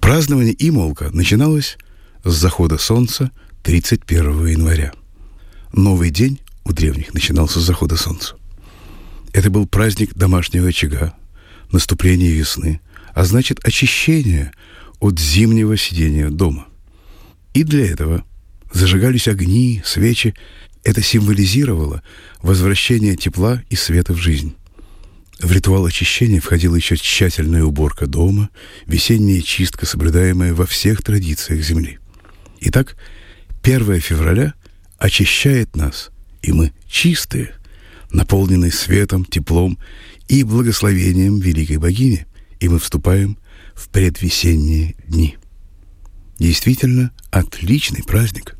Празднование Имолка начиналось с захода солнца 31 января. Новый день у древних начинался с захода солнца. Это был праздник домашнего очага, наступления весны, а значит очищение от зимнего сидения дома. И для этого зажигались огни, свечи. Это символизировало возвращение тепла и света в жизнь. В ритуал очищения входила еще тщательная уборка дома, весенняя чистка, соблюдаемая во всех традициях Земли. Итак, 1 февраля очищает нас, и мы чистые, наполненные светом, теплом и благословением великой богини, и мы вступаем в предвесенние дни. Действительно, отличный праздник.